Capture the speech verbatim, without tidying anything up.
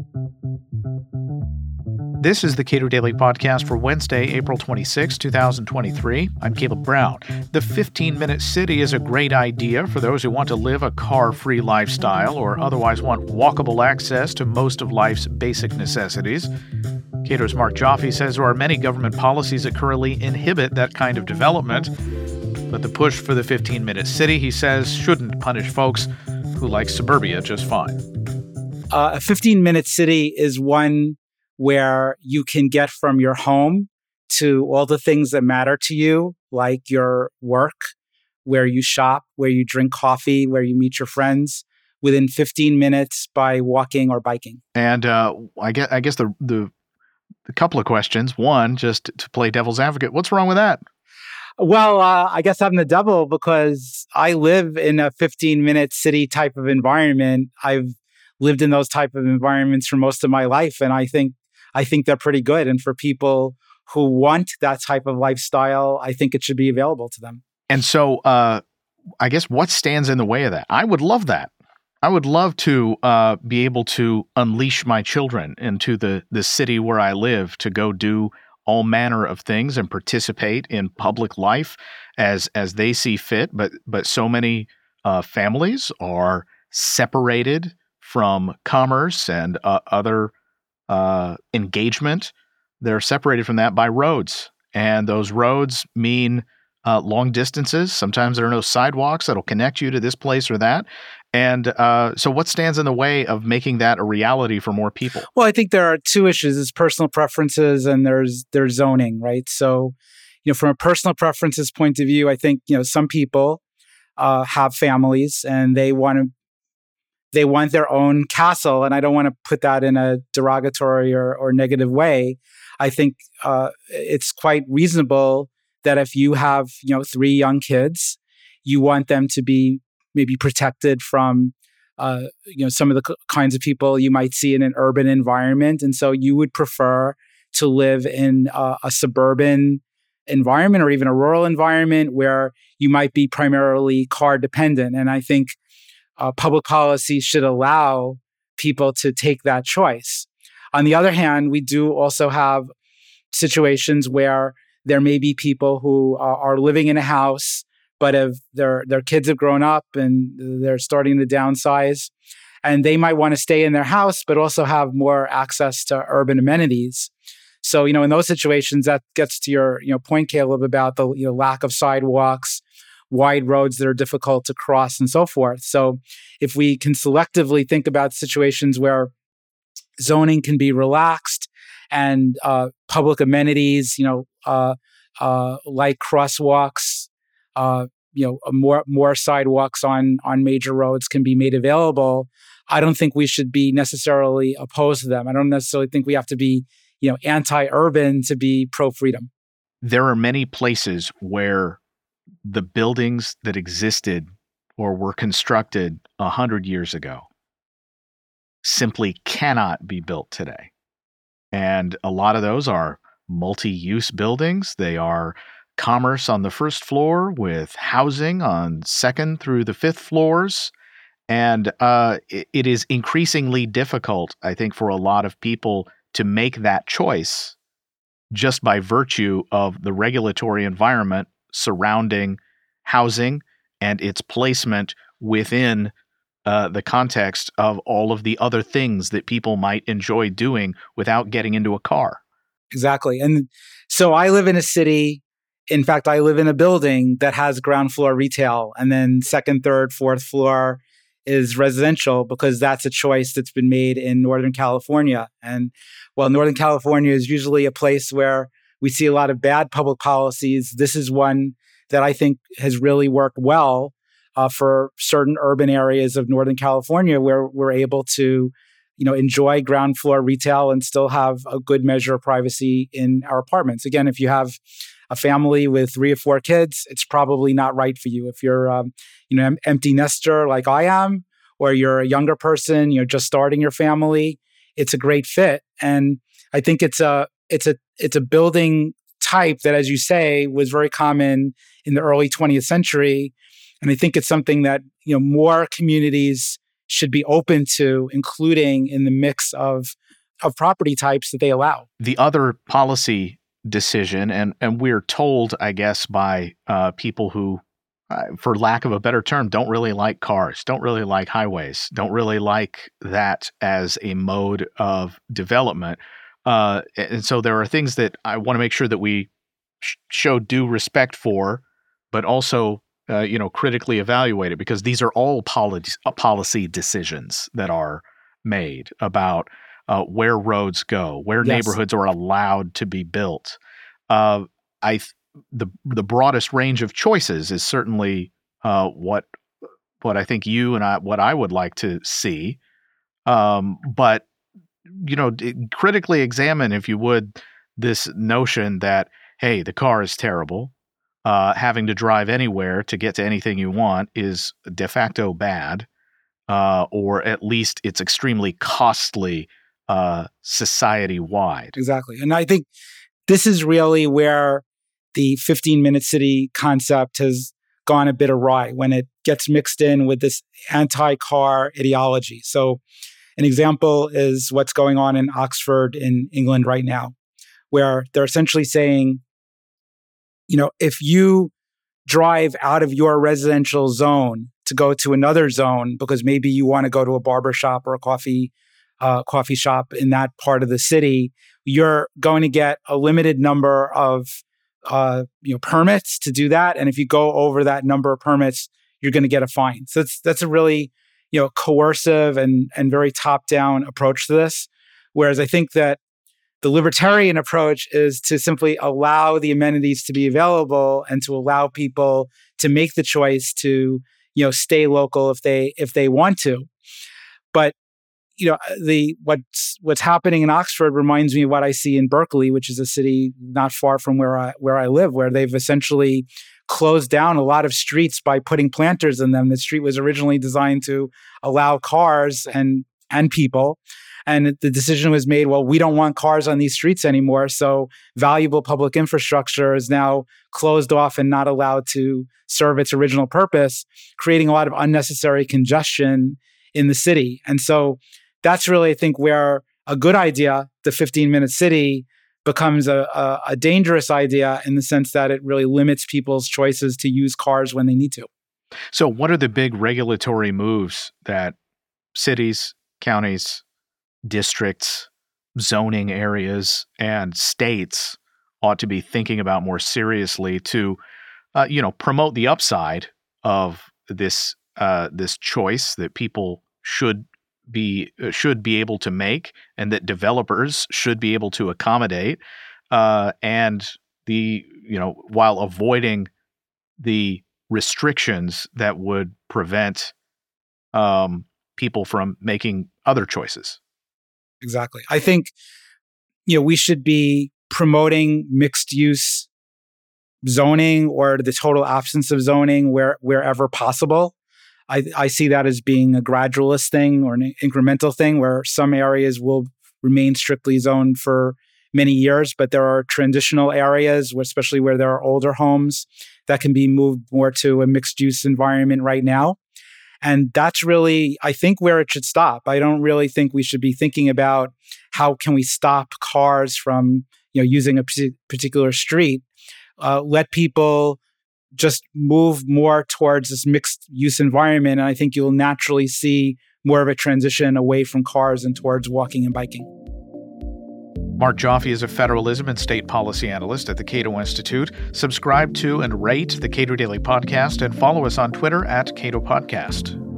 This is the Cato Daily Podcast for Wednesday, April twenty-sixth, twenty twenty-three. I'm Caleb Brown. The fifteen-minute city is a great idea for those who want to live a car-free lifestyle or otherwise want walkable access to most of life's basic necessities. Cato's Mark Joffe says there are many government policies that currently inhibit that kind of development. But the push for the fifteen-minute city, he says, shouldn't punish folks who like suburbia just fine. Uh, a fifteen-minute city is one where you can get from your home to all the things that matter to you, like your work, where you shop, where you drink coffee, where you meet your friends, within fifteen minutes by walking or biking. And uh, I guess, I guess the, the the couple of questions. One, just to play devil's advocate, what's wrong with that? Well, uh, I guess I'm the devil because I live in a fifteen-minute city type of environment. I've lived in those type of environments for most of my life, and I think I think they're pretty good. And for people who want that type of lifestyle, I think it should be available to them. And so, uh, I guess what stands in the way of that? I would love that. I would love to uh, be able to unleash my children into the the city where I live to go do all manner of things and participate in public life as as they see fit. But but so many uh, families are separated from commerce and uh, other uh, engagement. They're separated from that by roads, and those roads mean uh, long distances. Sometimes there are no sidewalks that'll connect you to this place or that. And uh, so what stands in the way of making that a reality for more people? Well, I think there are two issues. There's personal preferences and there's there's zoning, right? So, you know, from a personal preferences point of view, I think, you know, some people uh, have families and they want to they want their own castle. And I don't want to put that in a derogatory or, or negative way. I think uh, it's quite reasonable that if you have, you know, three young kids, you want them to be maybe protected from, uh, you know, some of the c- kinds of people you might see in an urban environment. And so you would prefer to live in uh, a suburban environment or even a rural environment where you might be primarily car dependent. And I think uh, public policy should allow people to take that choice. On the other hand, we do also have situations where there may be people who uh, are living in a house, but if their their kids have grown up and they're starting to downsize, and they might want to stay in their house, but also have more access to urban amenities. So, you know, in those situations, that gets to your, you know, point, Caleb, about the, you know, lack of sidewalks, wide roads that are difficult to cross, and so forth. So, if we can selectively think about situations where zoning can be relaxed and uh, public amenities, you know, uh, uh, like crosswalks, uh, you know, more more sidewalks on on major roads can be made available. I don't think we should be necessarily opposed to them. I don't necessarily think we have to be, you know, anti-urban to be pro-freedom. There are many places where the buildings that existed or were constructed a hundred years ago simply cannot be built today. And a lot of those are multi-use buildings. They are commerce on the first floor with housing on second through the fifth floors. And uh, it, it is increasingly difficult, I think, for a lot of people to make that choice just by virtue of the regulatory environment surrounding housing and its placement within uh, the context of all of the other things that people might enjoy doing without getting into a car. Exactly. And so I live in a city. In fact, I live in a building that has ground floor retail, and then second, third, fourth floor is residential because that's a choice that's been made in Northern California. And while Northern California is usually a place where we see a lot of bad public policies, this is one that I think has really worked well uh, for certain urban areas of Northern California where we're able to, you know, enjoy ground floor retail and still have a good measure of privacy in our apartments. Again, if you have a family with three or four kids, it's probably not right for you. If you're, um, you know, an empty nester like I am, or you're a younger person, you're just starting your family, it's a great fit. And I think it's a it's a it's a building type that, as you say, was very common in the early twentieth century. And I think it's something that, you know, more communities should be open to including in the mix of of property types that they allow. The other policy decision, and and we're told, I guess, by uh, people who, uh, for lack of a better term, don't really like cars, don't really like highways, don't really like that as a mode of development. Uh, and so there are things that I want to make sure that we sh- show due respect for, but also, uh, you know, critically evaluate it, because these are all policy policy decisions that are made about uh, where roads go, where Yes. neighborhoods are allowed to be built. Uh, I th- the the broadest range of choices is certainly uh, what what I think you and I what I would like to see. Um, but you know, d- critically examine, if you would, this notion that, hey, the car is terrible. Uh, having to drive anywhere to get to anything you want is de facto bad, uh, or at least it's extremely costly uh, society-wide. Exactly. And I think this is really where the fifteen-minute city concept has gone a bit awry, when it gets mixed in with this anti-car ideology. So an example is what's going on in Oxford in England right now, where they're essentially saying, you know, if you drive out of your residential zone to go to another zone because maybe you want to go to a barber shop or a coffee uh, coffee shop in that part of the city, you're going to get a limited number of uh, you know permits to do that. And if you go over that number of permits, you're going to get a fine. So that's that's a really you know coercive and and very top down approach to this. Whereas I think that the libertarian approach is to simply allow the amenities to be available and to allow people to make the choice to, you know, stay local if they if they want to. But, you know, the what's what's happening in Oxford reminds me of what I see in Berkeley, which is a city not far from where I where I live, where they've essentially closed down a lot of streets by putting planters in them. The street was originally designed to allow cars and and people. And the decision was made, well, we don't want cars on these streets anymore. So valuable public infrastructure is now closed off and not allowed to serve its original purpose, creating a lot of unnecessary congestion in the city. And so that's really, I think, where a good idea, the fifteen-minute city, becomes a, a, a dangerous idea in the sense that it really limits people's choices to use cars when they need to. So what are the big regulatory moves that cities, counties, districts, zoning areas, and states ought to be thinking about more seriously to, uh, you know, promote the upside of this uh, this choice that people should be uh, should be able to make, and that developers should be able to accommodate, uh, and the you know while avoiding the restrictions that would prevent um, people from making other choices. Exactly. I think, you know, we should be promoting mixed use zoning or the total absence of zoning where wherever possible. I, I see that as being a gradualist thing or an incremental thing where some areas will remain strictly zoned for many years, but there are transitional areas, where, especially where there are older homes, that can be moved more to a mixed use environment right now. And that's really, I think, where it should stop. I don't really think we should be thinking about how can we stop cars from, you know, using a particular street. Uh, let people just move more towards this mixed use environment. And I think you'll naturally see more of a transition away from cars and towards walking and biking. Mark Joffe is a federalism and state policy analyst at the Cato Institute. Subscribe to and rate the Cato Daily Podcast and follow us on Twitter at Cato Podcast.